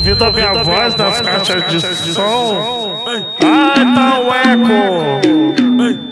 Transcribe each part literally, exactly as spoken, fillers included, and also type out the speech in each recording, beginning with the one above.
ouvindo a minha voz nas caixas de som. Ai, tá o eco.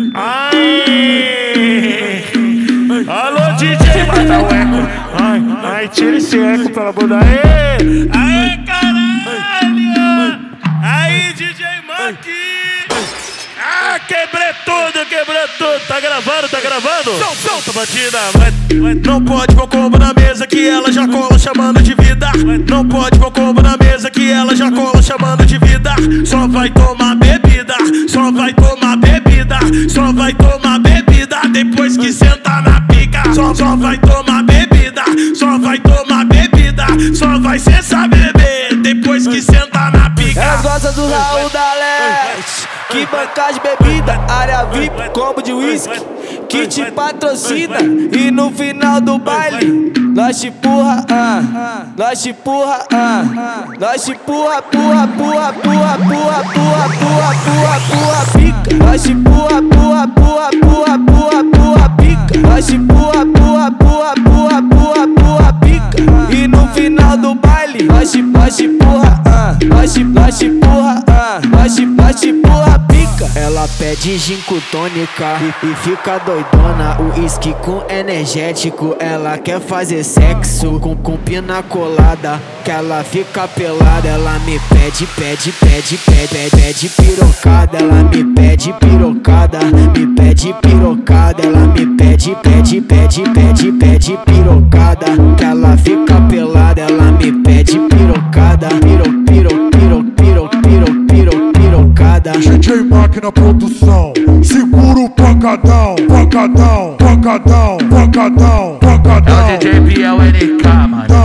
Ai. Alô, D J, mata o eco. Ai, ai, tira esse eco pela bunda. Aê, aê, caralho. Aí, D J Monkey. Ah, quebrei tudo, quebrei tudo. Tá gravando, tá gravando? Solta, batida. Não pode pôr combo na mesa que ela já cola chamando de vida. Não pode pôr combo na mesa que ela já cola chamando de vida. Só vai tomar bebida, só vai tomar bebida, só vai tomar bebida depois que senta na pica. Só, só vai tomar bebida, só vai tomar bebida, só vai cessar beber depois que senta na pica. Elas gostam do Raul da Leste, que banca de bebida, área V I P, combo de whisky, que te patrocina. E no final do baile, nós te empurra, ah, nós te empurra, ah, nós te empurra, purra, purra, purra, purra, purra, purra, purra, purra, pica. Nós te empurra, purra, purra, purra, purra, purra, pica. Nós te empurra, purra, purra, purra, purra, purra, pica. E no final do baile, nós te, nós te empurra, ah, nós te, nós te empurra, ah, nós te, nós te empurra, pica. Ela pede gin com tônica e, e fica doidona. O uísque com energético. Ela quer fazer sexo com, com pina colada, que ela fica pelada. Ela me pede, pede, pede, pede, pede, pede pirocada. Ela me pede pirocada, me pede pirocada. Ela me pede, pede, pede, pede, pede pirocada, que ela fica pelada. Ela me pede pirocada, piro, piro, piro, piro, piro, piro, pirocada. D J Máquina Produção, segura o pancadão, pancadão, pancadão, pancadão, pancadão. É o D J Biel N K, mano.